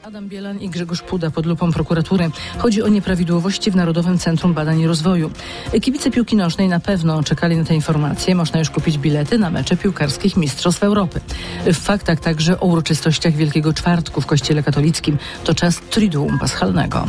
Adam Bielan i Grzegorz Puda pod lupą prokuratury. Chodzi o nieprawidłowości w Narodowym Centrum Badań i Rozwoju. Kibice piłki nożnej na pewno czekali na te informacje. Można już kupić bilety na mecze piłkarskich Mistrzostw Europy. W faktach także o uroczystościach Wielkiego Czwartku w Kościele katolickim. To czas Triduum Paschalnego.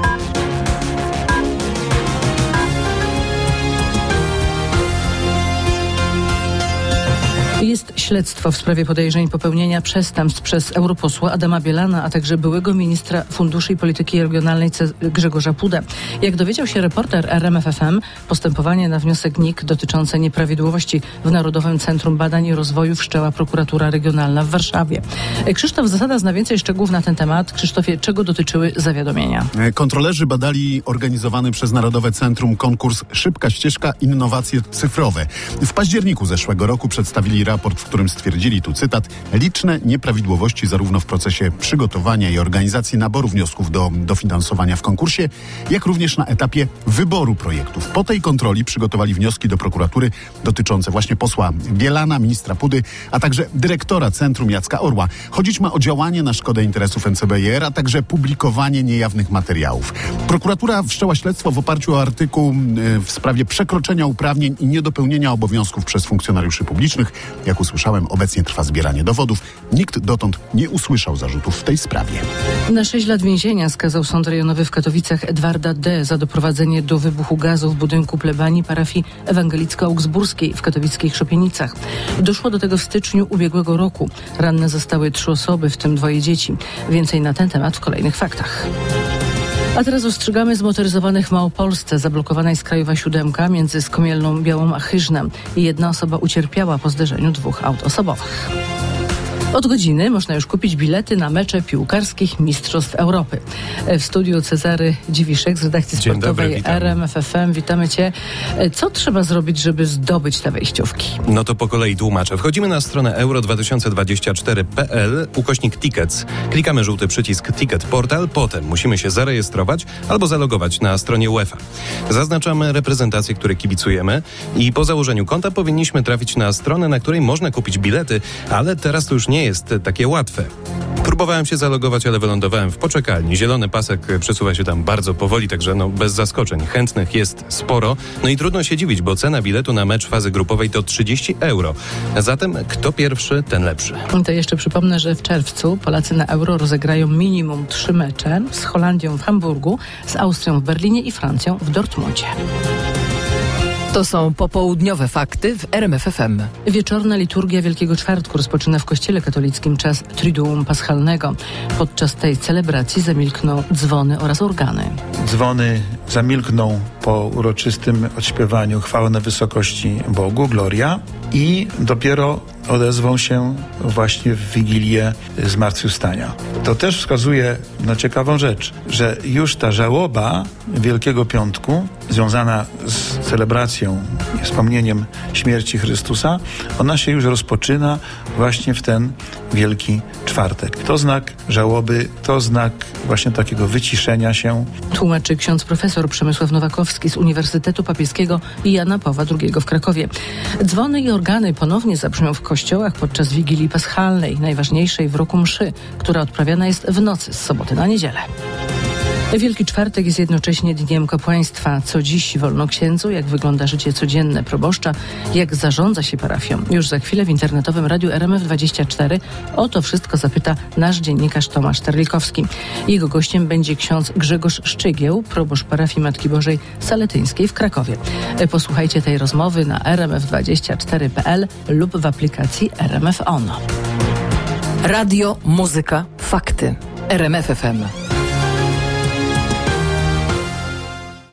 Jest śledztwo w sprawie podejrzeń popełnienia przestępstw przez europosła Adama Bielana, a także byłego ministra funduszy i polityki regionalnej Grzegorza Pudę. Jak dowiedział się reporter RMFFM, postępowanie na wniosek NIK dotyczące nieprawidłowości w Narodowym Centrum Badań i Rozwoju wszczęła prokuratura regionalna w Warszawie. Krzysztof Zasada zna więcej szczegółów na ten temat. Krzysztofie, czego dotyczyły zawiadomienia? Kontrolerzy badali organizowany przez Narodowe Centrum konkurs Szybka Ścieżka Innowacje Cyfrowe. W październiku zeszłego roku przedstawili raport, w którym stwierdzili, tu cytat, liczne nieprawidłowości zarówno w procesie przygotowania i organizacji naboru wniosków do dofinansowania w konkursie, jak również na etapie wyboru projektów. Po tej kontroli przygotowali wnioski do prokuratury dotyczące właśnie posła Bielana, ministra Pudy, a także dyrektora Centrum Jacka Orła. Chodzić ma o działanie na szkodę interesów NCBR, a także publikowanie niejawnych materiałów. Prokuratura wszczęła śledztwo w oparciu o artykuł w sprawie przekroczenia uprawnień i niedopełnienia obowiązków przez funkcjonariuszy publicznych. Jak usłyszałem, obecnie trwa zbieranie dowodów. Nikt dotąd nie usłyszał zarzutów w tej sprawie. Na 6 lat więzienia skazał Sąd Rejonowy w Katowicach Edwarda D. za doprowadzenie do wybuchu gazu w budynku plebanii parafii ewangelicko-augsburskiej w katowickich Szopienicach. Doszło do tego w styczniu ubiegłego roku. Ranne zostały 3 osoby, w tym 2 dzieci. Więcej na ten temat w kolejnych faktach. A teraz ostrzegamy zmotoryzowanych w Małopolsce. Zablokowana jest krajowa 7 między Skomielną Białą a Chyżnem. Jedna osoba ucierpiała po zderzeniu 2 aut osobowych. Od godziny można już kupić bilety na mecze piłkarskich Mistrzostw Europy. W studiu Cezary Dziwiszek z redakcji sportowej RMFFM. Witamy Cię. Co trzeba zrobić, żeby zdobyć te wejściówki? No to po kolei tłumaczę. Wchodzimy na stronę euro2024.pl, /tickets. Klikamy żółty przycisk Ticket Portal. Potem musimy się zarejestrować albo zalogować na stronie UEFA. Zaznaczamy reprezentacje, które kibicujemy i po założeniu konta powinniśmy trafić na stronę, na której można kupić bilety, ale teraz to już nie jest takie łatwe. Próbowałem się zalogować, ale wylądowałem w poczekalni. Zielony pasek przesuwa się tam bardzo powoli, także bez zaskoczeń. Chętnych jest sporo. No i trudno się dziwić, bo cena biletu na mecz fazy grupowej to 30 euro. Zatem kto pierwszy, ten lepszy. To jeszcze przypomnę, że w czerwcu Polacy na Euro rozegrają minimum 3 mecze z Holandią w Hamburgu, z Austrią w Berlinie i Francją w Dortmundzie. To są popołudniowe fakty w RMFFM. Wieczorna liturgia Wielkiego Czwartku rozpoczyna w Kościele katolickim czas Triduum Paschalnego. Podczas tej celebracji zamilkną dzwony oraz organy. Dzwony zamilkną po uroczystym odśpiewaniu chwały na wysokości Bogu, Gloria, i dopiero odezwą się właśnie w Wigilię Zmartwychwstania. To też wskazuje na ciekawą rzecz, że już ta żałoba Wielkiego Piątku związana z celebracją i wspomnieniem śmierci Chrystusa, ona się już rozpoczyna właśnie w ten Wielki Czwartek. To znak żałoby, to znak właśnie takiego wyciszenia się. Tłumaczy ksiądz profesor Przemysław Nowakowski z Uniwersytetu Papieskiego Jana Pawła II w Krakowie. Dzwony i organy ponownie zabrzmią w kościołach podczas Wigilii Paschalnej, najważniejszej w roku mszy, która odprawiana jest w nocy z soboty na niedzielę. Wielki Czwartek jest jednocześnie dniem kapłaństwa. Co dziś wolno księdzu, jak wygląda życie codzienne proboszcza, jak zarządza się parafią. Już za chwilę w internetowym radiu RMF24 o to wszystko zapyta nasz dziennikarz Tomasz Terlikowski. Jego gościem będzie ksiądz Grzegorz Szczygieł, proboszcz parafii Matki Bożej Saletyńskiej w Krakowie. Posłuchajcie tej rozmowy na rmf24.pl lub w aplikacji RMF On. Radio, muzyka, fakty. RMFFM.